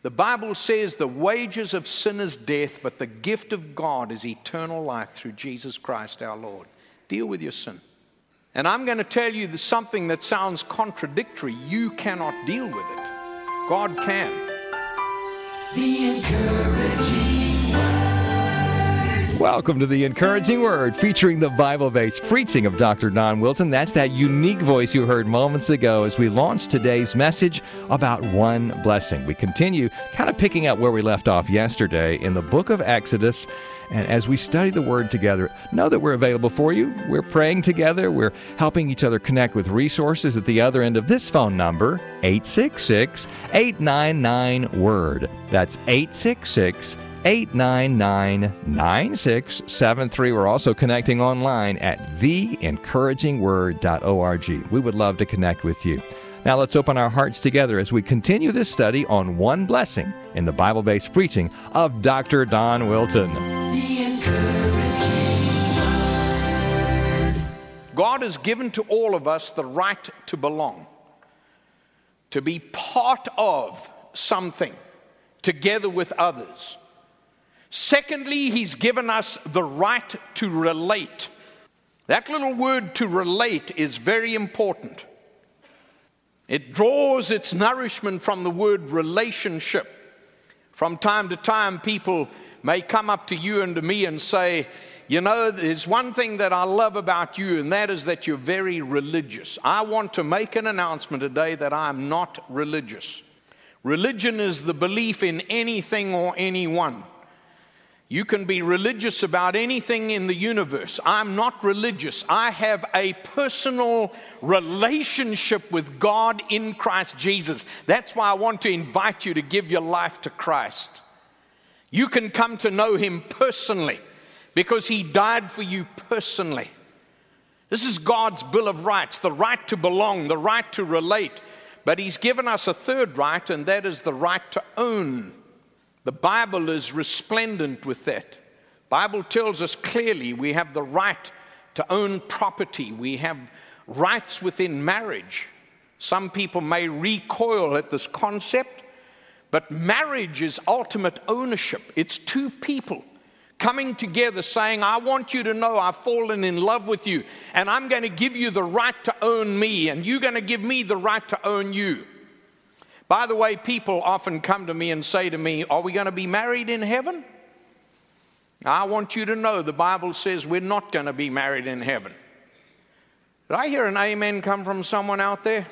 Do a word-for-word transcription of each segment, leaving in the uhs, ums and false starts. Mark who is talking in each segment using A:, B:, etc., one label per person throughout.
A: The Bible says the wages of sin is death, but the gift of God is eternal life through Jesus Christ our Lord. Deal with your sin. And I'm going to tell you something that sounds contradictory. You cannot deal with it. God can.
B: The Encouraging Word.
C: Welcome to The Encouraging Word, featuring the Bible-based preaching of Doctor Don Wilson. That's that unique voice you heard moments ago as we launched today's message about one blessing. We continue kind of picking up where we left off yesterday in the book of Exodus. And as we study the Word together, know that we're available for you. We're praying together. We're helping each other connect with resources at the other end of this phone number, eight six six, eight nine nine, WORD. That's eight six six, eight nine nine, nine six seven three. We're also connecting online at the encouraging word dot org. We would love to connect with you. Now let's open our hearts together as we continue this study on one blessing in the Bible-based preaching of Doctor Don Wilson.
B: The Encouraging Word.
A: God has given to all of us the right to belong, to be part of something together with others. Secondly, He's given us the right to relate. That little word to relate is very important. It draws its nourishment from the word relationship. From time to time, people may come up to you and to me and say, you know, there's one thing that I love about you, and that is that you're very religious. I want to make an announcement today that I'm not religious. Religion is the belief in anything or anyone. You can be religious about anything in the universe. I'm not religious. I have a personal relationship with God in Christ Jesus. That's why I want to invite you to give your life to Christ. You can come to know Him personally because He died for you personally. This is God's Bill of Rights, the right to belong, the right to relate. But He's given us a third right, and that is the right to own. The Bible is resplendent with that. The Bible tells us clearly we have the right to own property. We have rights within marriage. Some people may recoil at this concept, but marriage is ultimate ownership. It's two people coming together saying, I want you to know I've fallen in love with you, and I'm going to give you the right to own me, and you're going to give me the right to own you. By the way, people often come to me and say to me, are we going to be married in heaven? I want you to know the Bible says we're not going to be married in heaven. Did I hear an amen come from someone out there?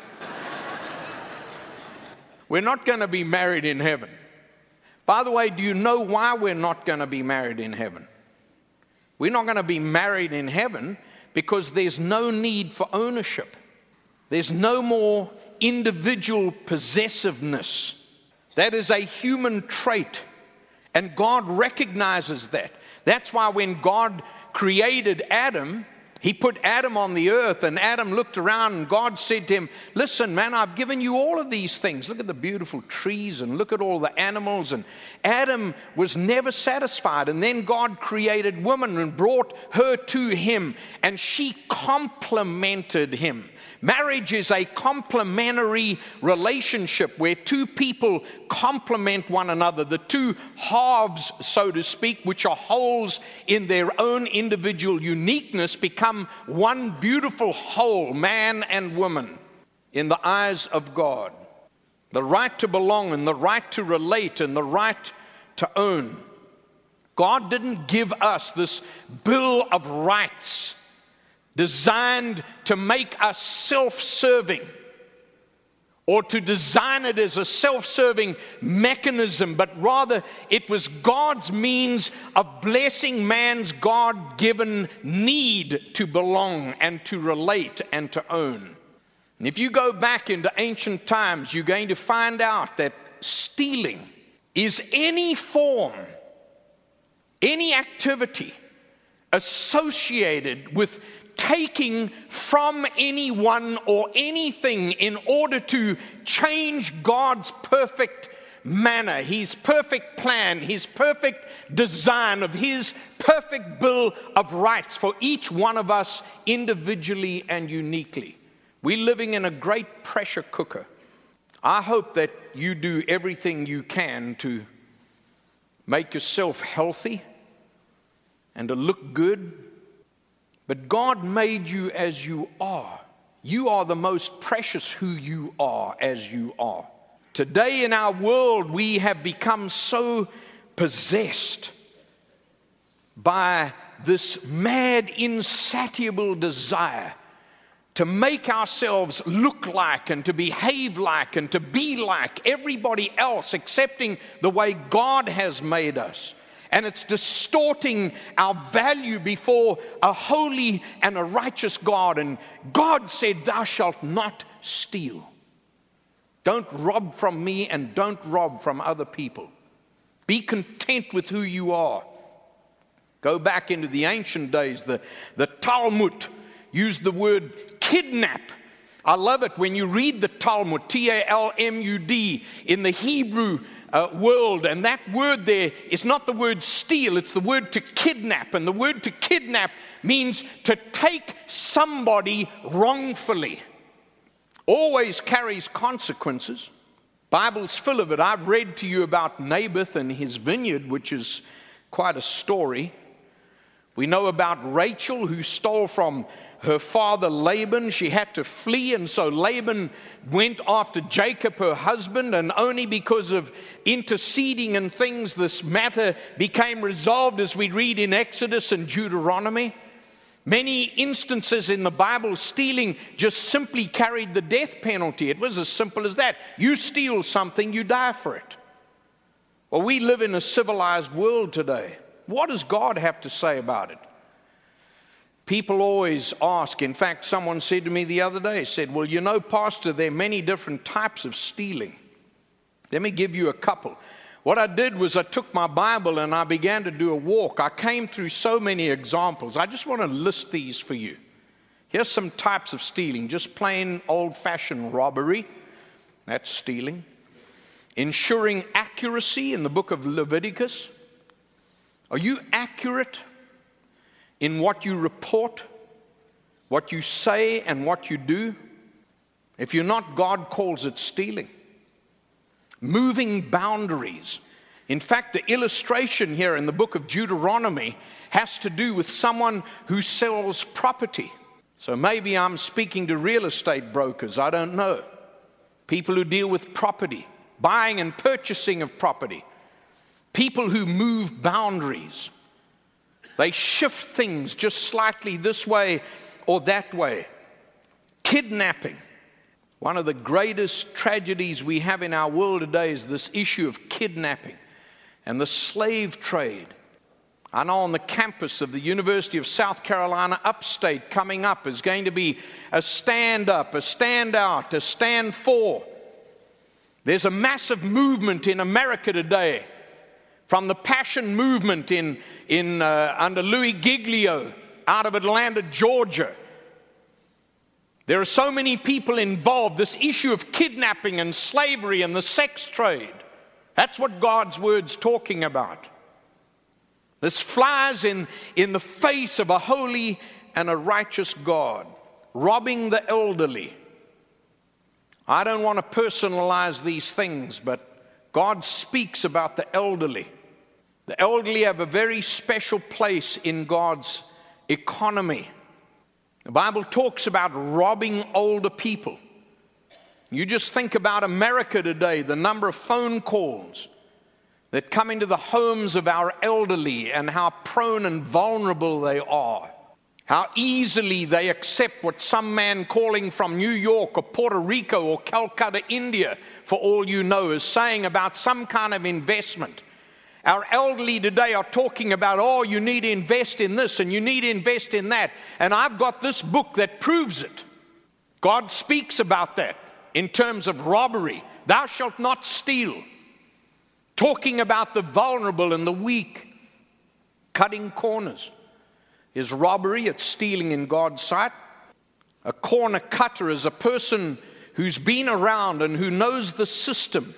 A: We're not going to be married in heaven. By the way, do you know why we're not going to be married in heaven? We're not going to be married in heaven because there's no need for ownership. There's no more individual possessiveness. That is a human trait, and God recognizes that. That's why when God created Adam, He put Adam on the earth, and Adam looked around, and God said to him, listen, man, I've given you all of these things. Look at the beautiful trees, and look at all the animals. And Adam was never satisfied, and then God created woman and brought her to him, and she complemented him. Marriage is a complementary relationship where two people complement one another. The two halves, so to speak, which are wholes in their own individual uniqueness, become one beautiful whole, man and woman, in the eyes of God. The right to belong and the right to relate and the right to own. God didn't give us this bill of rights designed to make us self-serving or to design it as a self-serving mechanism, but rather it was God's means of blessing man's God-given need to belong and to relate and to own. And if you go back into ancient times, you're going to find out that stealing is any form, any activity associated with taking from anyone or anything in order to change God's perfect manner, His perfect plan, His perfect design of His perfect bill of rights for each one of us individually and uniquely. We're living in a great pressure cooker I hope that you do everything you can to make yourself healthy and to look good. But God made you as you are. You are the most precious who you are as you are. Today in our world, we have become so possessed by this mad, insatiable desire to make ourselves look like and to behave like and to be like everybody else, excepting the way God has made us. And it's distorting our value before a holy and a righteous God. And God said, thou shalt not steal. Don't rob from me and don't rob from other people. Be content with who you are. Go back into the ancient days. The, the Talmud used the word kidnap. I love it when you read the Talmud, T A L M U D, in the Hebrew uh, world. And that word there is not the word steal, it's the word to kidnap. And the word to kidnap means to take somebody wrongfully. Always carries consequences. Bible's full of it. I've read to you about Naboth and his vineyard, which is quite a story. We know about Rachel, who stole from her father Laban. She had to flee, and so Laban went after Jacob, her husband, and only because of interceding and things, this matter became resolved, as we read in Exodus and Deuteronomy. Many instances in the Bible, stealing just simply carried the death penalty. It was as simple as that. You steal something, you die for it. Well, we live in a civilized world today. What does God have to say about it? People always ask. In fact, someone said to me the other day, said, well, you know, Pastor, there are many different types of stealing. Let me give you a couple. What I did was I took my Bible and I began to do a walk. I came through so many examples. I just want to list these for you. Here's some types of stealing. Just plain old-fashioned robbery. That's stealing. Ensuring accuracy in the book of Leviticus. Are you accurate in what you report, what you say, and what you do? If you're not, God calls it stealing. Moving boundaries. In fact, the illustration here in the book of Deuteronomy has to do with someone who sells property. So maybe I'm speaking to real estate brokers, I don't know. People who deal with property, buying and purchasing of property. People who move boundaries. They shift things just slightly this way or that way. Kidnapping. One of the greatest tragedies we have in our world today is this issue of kidnapping and the slave trade. I know on the campus of the University of South Carolina upstate coming up is going to be a stand up, a stand out, a stand for. There's a massive movement in America today. From the Passion Movement in, in, uh, under Louis Giglio out of Atlanta, Georgia. There are so many people involved. This issue of kidnapping and slavery and the sex trade. That's what God's word's talking about. This flies in, in the face of a holy and a righteous God. Robbing the elderly. I don't want to personalize these things, but God speaks about the elderly. The elderly have a very special place in God's economy. The Bible talks about robbing older people. You just think about America today, the number of phone calls that come into the homes of our elderly and how prone and vulnerable they are. How easily they accept what some man calling from New York or Puerto Rico or Calcutta, India, for all you know, is saying about some kind of investment. Our elderly today are talking about, oh, you need to invest in this and you need to invest in that. And I've got this book that proves it. God speaks about that in terms of robbery. Thou shalt not steal. Talking about the vulnerable and the weak. Cutting corners is robbery. It's stealing in God's sight. A corner cutter is a person who's been around and who knows the system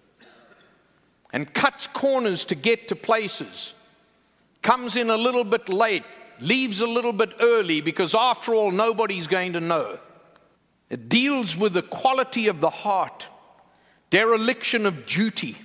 A: and cuts corners to get to places, comes in a little bit late, leaves a little bit early because after all, nobody's going to know. It deals with the quality of the heart. dereliction of duty.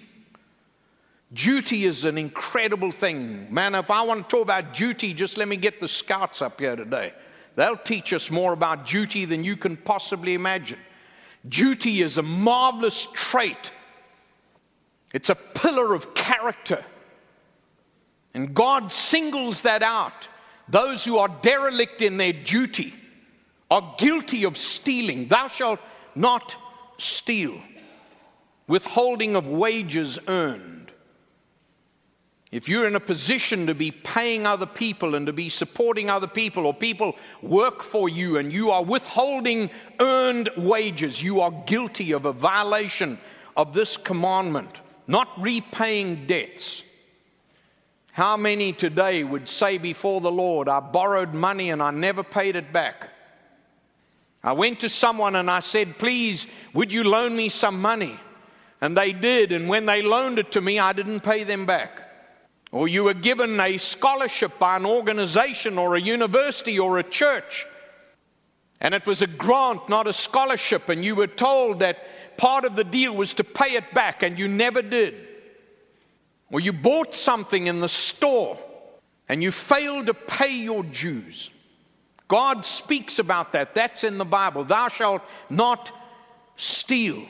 A: Duty is an incredible thing. Man, if I want to talk about duty, just let me get the scouts up here today. They'll teach us more about duty than you can possibly imagine. Duty is a marvelous trait. It's a pillar of character. And God singles that out. Those who are derelict in their duty are guilty of stealing. Thou shalt not steal. Withholding of wages earned. If you're in a position to be paying other people and to be supporting other people, or people work for you and you are withholding earned wages, you are guilty of a violation of this commandment. Not repaying debts. How many today would say before the Lord, I borrowed money and I never paid it back? I went to someone and I said, please, would you loan me some money? And they did, and when they loaned it to me, I didn't pay them back. Or you were given a scholarship by an organization or a university or a church, and it was a grant, not a scholarship, and you were told that part of the deal was to pay it back, and you never did. Or you bought something in the store, and you failed to pay your dues. God speaks about that. That's in the Bible. Thou shalt not steal.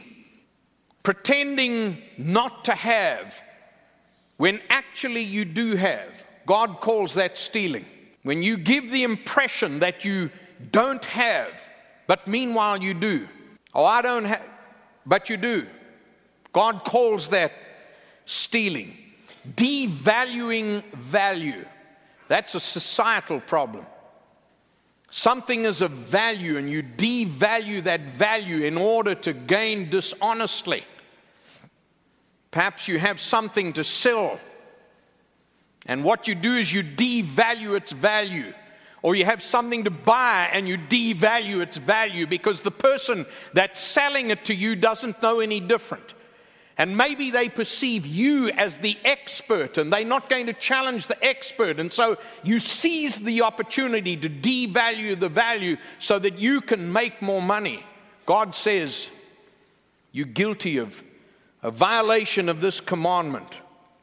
A: Pretending not to have when actually you do have. God calls that stealing. When you give the impression that you don't have, but meanwhile you do. Oh, I don't have, but you do. God calls that stealing. Devaluing value. That's a societal problem. Something is of value and you devalue that value in order to gain dishonestly. Perhaps you have something to sell, and what you do is you devalue its value. Or you have something to buy and you devalue its value because the person that's selling it to you doesn't know any different. And maybe they perceive you as the expert and they're not going to challenge the expert. And so you seize the opportunity to devalue the value so that you can make more money. God says you're guilty of a violation of this commandment,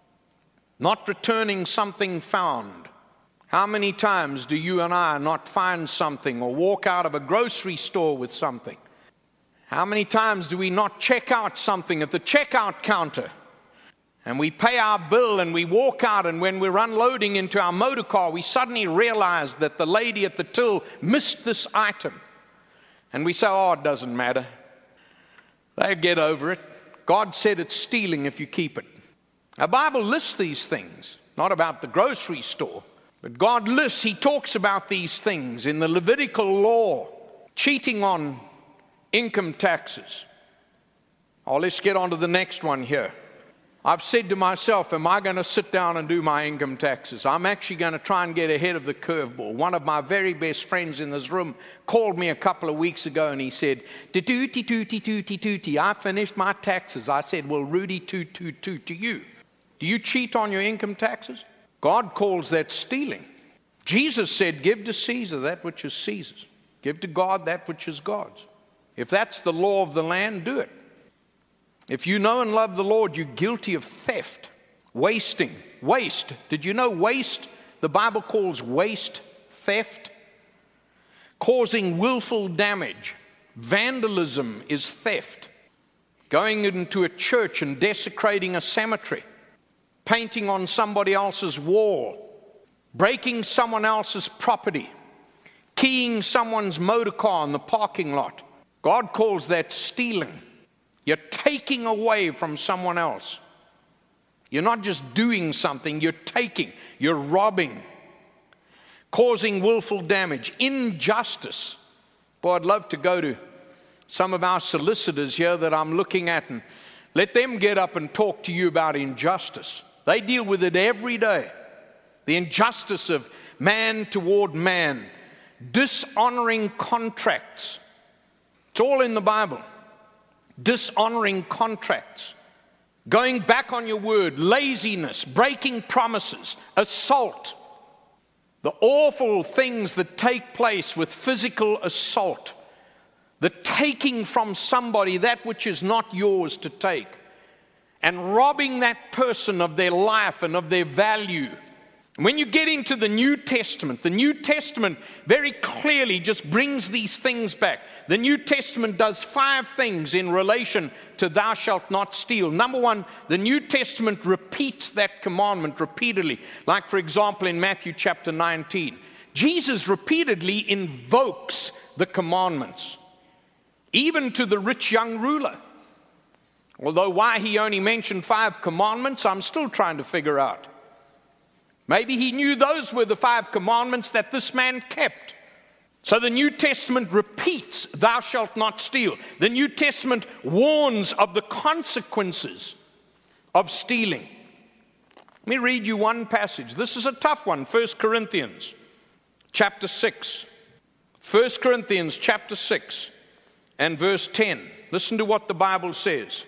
A: not returning something found. How many times do you and I not find something or walk out of a grocery store with something? How many times do we not check out something at the checkout counter and we pay our bill and we walk out, and when we're unloading into our motor car, we suddenly realize that the lady at the till missed this item. And we say, oh, it doesn't matter. They'll get over it. God said it's stealing if you keep it. The Bible lists these things, not about the grocery store, but God lists, He talks about these things in the Levitical law, cheating on income taxes. Oh, let's get on to the next one here. I've said to myself, am I going to sit down and do my income taxes? I'm actually going to try and get ahead of the curveball. One of my very best friends in this room called me a couple of weeks ago and he said, "Tooty, tooty, tooty, tooty, I finished my taxes." I said, well, Rudy, toot, toot, toot to you. Do you cheat on your income taxes? God calls that stealing. Jesus said, give to Caesar that which is Caesar's. Give to God that which is God's. If that's the law of the land, do it. If you know and love the Lord, you're guilty of theft, wasting. Waste. Did you know waste? The Bible calls waste theft. Causing willful damage. Vandalism is theft. Going into a church and desecrating a cemetery. Painting on somebody else's wall. Breaking someone else's property. Keying someone's motor car in the parking lot. God calls that stealing. You're taking away from someone else. You're not just doing something, you're taking, you're robbing, causing willful damage, injustice. Boy, I'd love to go to some of our solicitors here that I'm looking at and let them get up and talk to you about injustice. They deal with it every day. The injustice of man toward man, dishonoring contracts. It's all in the Bible. Dishonoring contracts, going back on your word, laziness, breaking promises, assault, the awful things that take place with physical assault, the taking from somebody that which is not yours to take, and robbing that person of their life and of their value. When you get into the New Testament, the New Testament very clearly just brings these things back. The New Testament does five things in relation to thou shalt not steal. Number one, the New Testament repeats that commandment repeatedly. Like, for example, in Matthew chapter nineteen, Jesus repeatedly invokes the commandments, even to the rich young ruler. Although why he only mentioned five commandments, I'm still trying to figure out. Maybe he knew those were the five commandments that this man kept. So the New Testament repeats, thou shalt not steal. The New Testament warns of the consequences of stealing. Let me read you one passage. This is a tough one, First Corinthians chapter six. First Corinthians chapter six and verse ten. Listen to what the Bible says.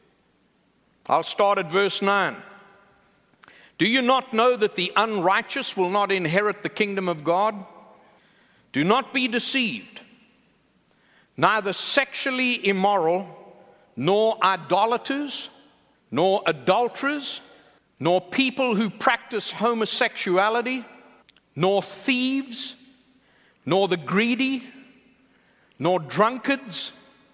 A: I'll start at verse nine. Do you not know that the unrighteous will not inherit the kingdom of God? Do not be deceived. Neither sexually immoral, nor idolaters, nor adulterers, nor people who practice homosexuality, nor thieves, nor the greedy, nor drunkards,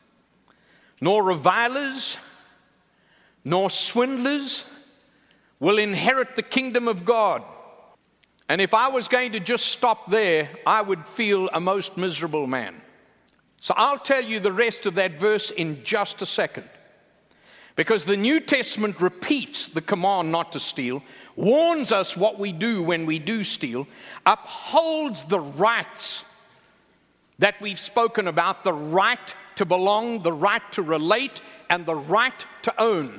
A: nor revilers, nor swindlers will inherit the kingdom of God. And if I was going to just stop there, I would feel a most miserable man. So I'll tell you the rest of that verse in just a second. Because the New Testament repeats the command not to steal, warns us what we do when we do steal, upholds the rights that we've spoken about, the right to belong, the right to relate, and the right to own.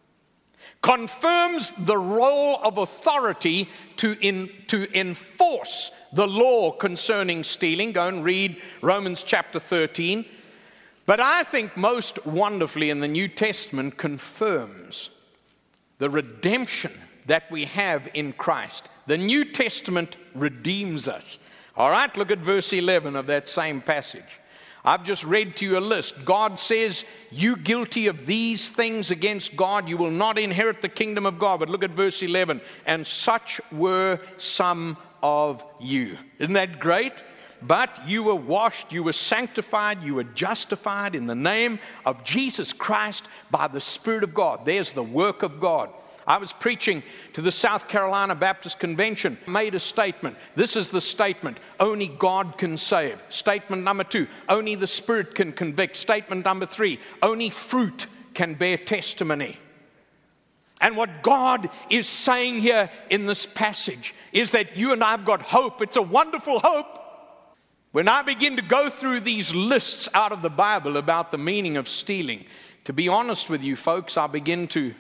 A: Confirms the role of authority to, in, to enforce the law concerning stealing. Go and read Romans chapter thirteen. But I think most wonderfully in the New Testament confirms the redemption that we have in Christ. The New Testament redeems us. All right, look at verse eleven of that same passage. I've just read to you a list. God says, you guilty of these things against God, you will not inherit the kingdom of God. But look at verse eleven. And such were some of you. Isn't that great? But you were washed, you were sanctified, you were justified in the name of Jesus Christ by the Spirit of God. There's the work of God. I was preaching to the South Carolina Baptist Convention, made a statement. This is the statement: only God can save. Statement number two: only the Spirit can convict. Statement number three: only fruit can bear testimony. And what God is saying here in this passage is that you and I have got hope. It's a wonderful hope. When I begin to go through these lists out of the Bible about the meaning of stealing, to be honest with you folks, I begin to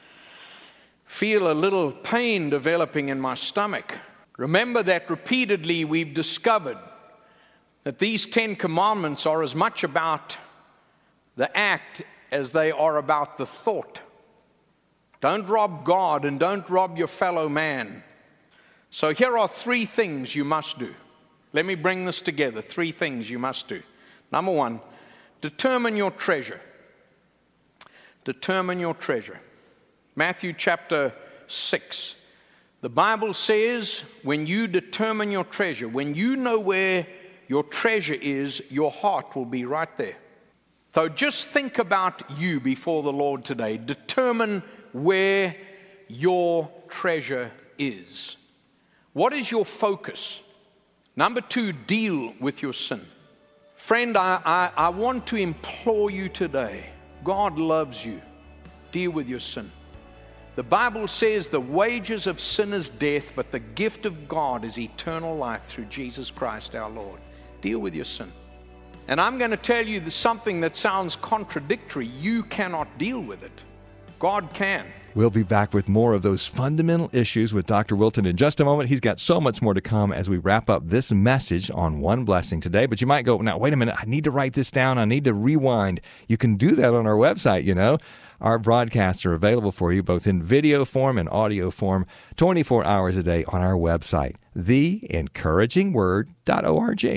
A: feel a little pain developing in my stomach. Remember that repeatedly we've discovered that these Ten Commandments are as much about the act as they are about the thought. Don't rob God and don't rob your fellow man. So here are three things you must do. Let me bring this together. Three things you must do. Number one, determine your treasure. Determine your treasure. Matthew chapter six. The Bible says when you determine your treasure, when you know where your treasure is, your heart will be right there. So just think about you before the Lord today. Determine where your treasure is. What is your focus? Number two, deal with your sin. Friend, I, I, I want to implore you today. God loves you. Deal with your sin. The Bible says the wages of sin is death, but the gift of God is eternal life through Jesus Christ our Lord. Deal with your sin. And I'm going to tell you something that sounds contradictory. You cannot deal with it. God can.
C: We'll be back with more of those fundamental issues with Doctor Wilton in just a moment. He's got so much more to come as we wrap up this message on One Blessing today. But you might go, now, wait a minute, I need to write this down. I need to rewind. You can do that on our website, you know. Our broadcasts are available for you both in video form and audio form twenty-four hours a day on our website, the encouraging word dot org.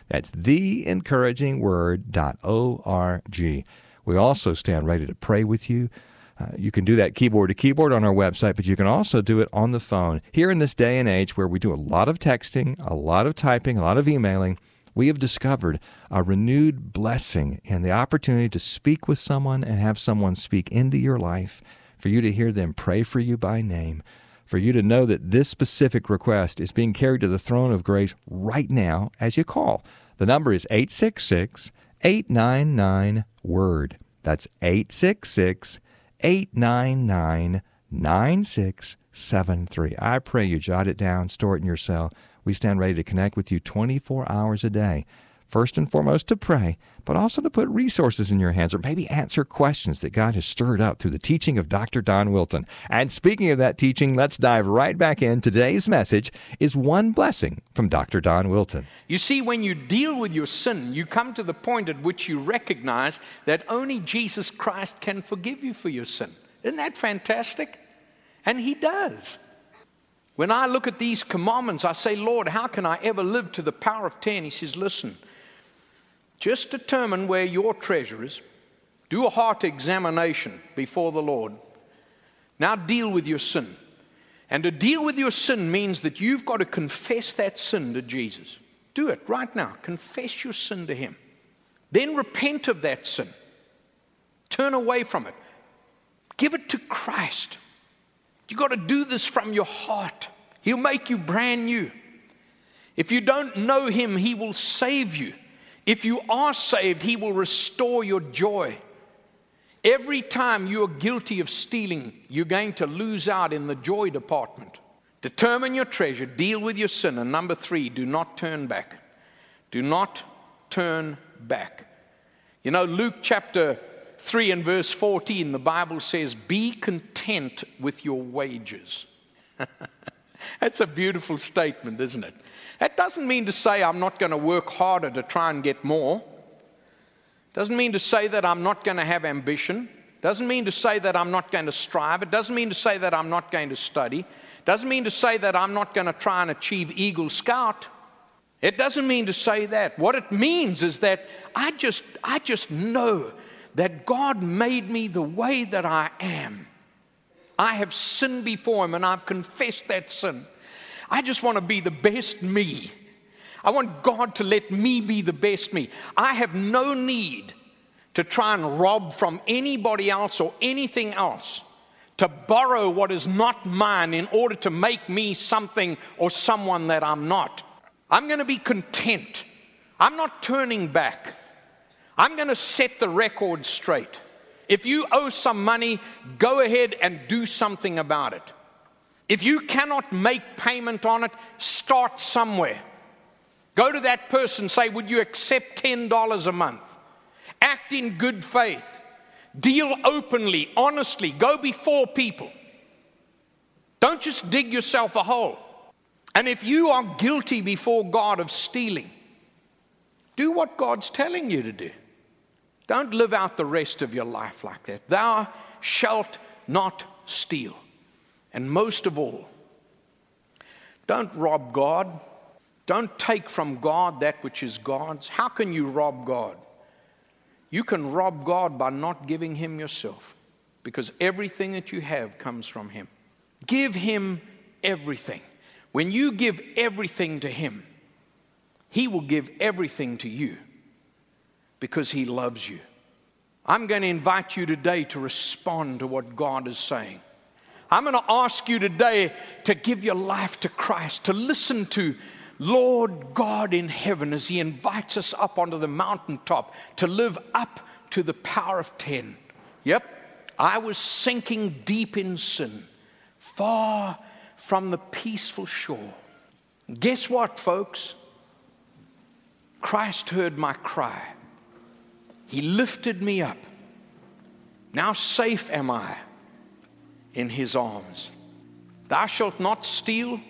C: That's the encouraging word dot org. We also stand ready to pray with you. Uh, you can do that keyboard to keyboard on our website, but you can also do it on the phone. Here in this day and age where we do a lot of texting, a lot of typing, a lot of emailing, we have discovered a renewed blessing in the opportunity to speak with someone and have someone speak into your life, for you to hear them pray for you by name, for you to know that this specific request is being carried to the throne of grace right now as you call. The number is eight six six, eight nine nine, WORD. That's eight six six, eight nine nine, nine six seven three. I pray you jot it down, store it in your cell. We stand ready to connect with you twenty-four hours a day. First and foremost to pray, but also to put resources in your hands or maybe answer questions that God has stirred up through the teaching of Doctor Don Wilton. And speaking of that teaching, let's dive right back in. Today's message is One Blessing from Doctor Don Wilton.
A: You see, when you deal with your sin, you come to the point at which you recognize that only Jesus Christ can forgive you for your sin. Isn't that fantastic? And He does. When I look at these commandments, I say, Lord, how can I ever live to the power of ten? He says, listen, just determine where your treasure is. Do a heart examination before the Lord. Now deal with your sin. And to deal with your sin means that you've got to confess that sin to Jesus. Do it right now. Confess your sin to Him. Then repent of that sin. Turn away from it. Give it to Christ. You've got to do this from your heart. He'll make you brand new. If you don't know Him, He will save you. If you are saved, He will restore your joy. Every time you are guilty of stealing, you're going to lose out in the joy department. Determine your treasure, deal with your sin, and number three, do not turn back. Do not turn back. You know, Luke chapter three and verse fourteen, the Bible says, be content with your wages. That's a beautiful statement, isn't it? That doesn't mean to say I'm not going to work harder to try and get more. Doesn't mean to say that I'm not going to have ambition. Doesn't mean to say that I'm not going to strive. It doesn't mean to say that I'm not going to study. Doesn't mean to say that I'm not going to try and achieve Eagle Scout. It doesn't mean to say that. What it means is that I just, I just know that God made me the way that I am. I have sinned before Him and I've confessed that sin. I just want to be the best me. I want God to let me be the best me. I have no need to try and rob from anybody else or anything else, to borrow what is not mine in order to make me something or someone that I'm not. I'm going to be content. I'm not turning back. I'm going to set the record straight. If you owe some money, go ahead and do something about it. If you cannot make payment on it, start somewhere. Go to that person, say, would you accept ten dollars a month? Act in good faith. Deal openly, honestly. Go before people. Don't just dig yourself a hole. And if you are guilty before God of stealing, do what God's telling you to do. Don't live out the rest of your life like that. Thou shalt not steal. And most of all, don't rob God. Don't take from God that which is God's. How can you rob God? You can rob God by not giving Him yourself, because everything that you have comes from Him. Give Him everything. When you give everything to Him, He will give everything to you because He loves you. I'm going to invite you today to respond to what God is saying. I'm going to ask you today to give your life to Christ, to listen to Lord God in heaven as He invites us up onto the mountaintop to live up to the power of ten. Yep, I was sinking deep in sin, far from the peaceful shore. Guess what, folks? Christ heard my cry. He lifted me up. Now safe am I in His arms. Thou shalt not steal.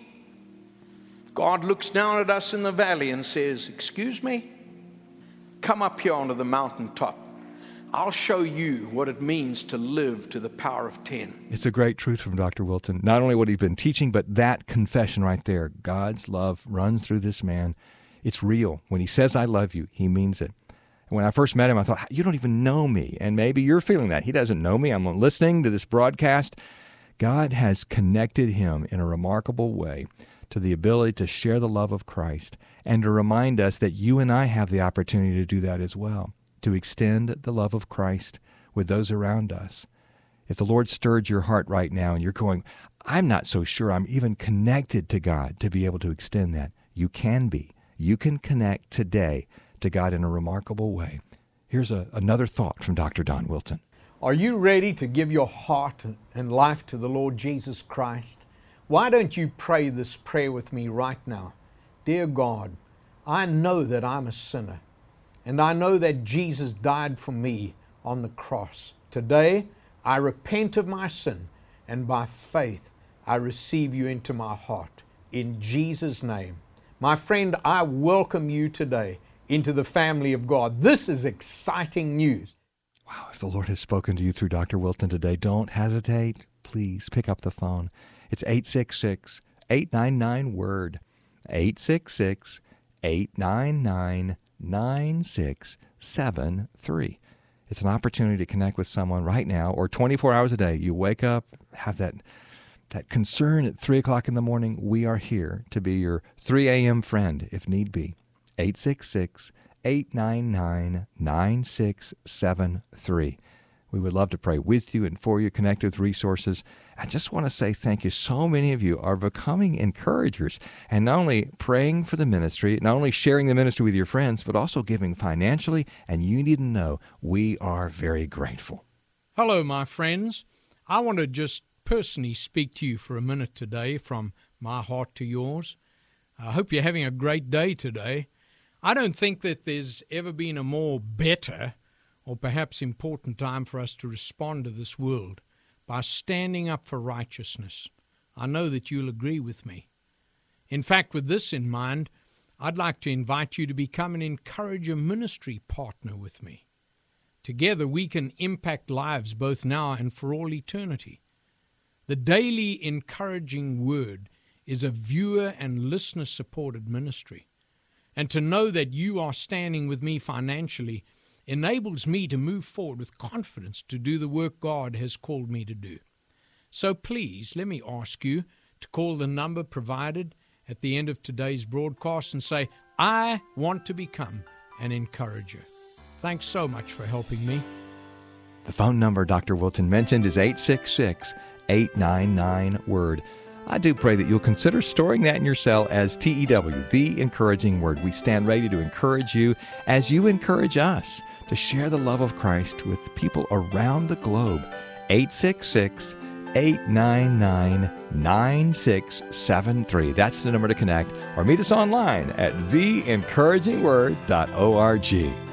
A: God looks down at us in the valley and says, excuse me, come up here onto the mountaintop. I'll show you what it means to live to the power of ten.
C: It's a great truth from Doctor Wilton. Not only what he's been teaching, but that confession right there. God's love runs through this man. It's real. When he says, I love you, he means it. And when I first met him, I thought, you don't even know me. And maybe you're feeling that. He doesn't know me. I'm listening to this broadcast. God has connected him in a remarkable way to the ability to share the love of Christ and to remind us that you and I have the opportunity to do that as well, to extend the love of Christ with those around us. If the Lord stirred your heart right now and you're going, I'm not so sure I'm even connected to God to be able to extend that, you can be. You can connect today to God in a remarkable way. Here's a, another thought from Doctor Don Wilson.
A: Are you ready to give your heart and life to the Lord Jesus Christ? Why don't you pray this prayer with me right now? Dear God, I know that I'm a sinner, and I know that Jesus died for me on the cross. Today, I repent of my sin, and by faith, I receive you into my heart. In Jesus' name. My friend, I welcome you today into the family of God. This is exciting news.
C: Wow, if the Lord has spoken to you through Doctor Wilson today, don't hesitate. Please pick up the phone. It's eight six six, eight nine nine, WORD. eight six six, eight nine nine, nine six seven three. It's an opportunity to connect with someone right now, or twenty-four hours a day. You wake up, have that that concern at three o'clock in the morning. We are here to be your three a.m. friend, if need be. eight six six, eight nine nine, nine six seven three. We would love to pray with you and for you, connect with resources. I just want to say thank you. So many of you are becoming encouragers and not only praying for the ministry, not only sharing the ministry with your friends, but also giving financially. And you need to know we are very grateful.
D: Hello, my friends. I want to just personally speak to you for a minute today from my heart to yours. I hope you're having a great day today. I don't think that there's ever been a more better or perhaps important time for us to respond to this world by standing up for righteousness. I know that you'll agree with me. In fact, with this in mind, I'd like to invite you to become an Encourager ministry partner with me. Together we can impact lives both now and for all eternity. The Daily Encouraging Word is a viewer and listener-supported ministry. And to know that you are standing with me financially enables me to move forward with confidence to do the work God has called me to do. So please, let me ask you to call the number provided at the end of today's broadcast and say, I want to become an encourager. Thanks so much for helping me.
C: The phone number Doctor Wilson mentioned is eight six six, eight nine nine, WORD. I do pray that you'll consider storing that in your cell as T E W, the encouraging word. We stand ready to encourage you as you encourage us to share the love of Christ with people around the globe. eight six six, eight nine nine, nine six seven three. That's the number to connect, or meet us online at the encouraging word dot org.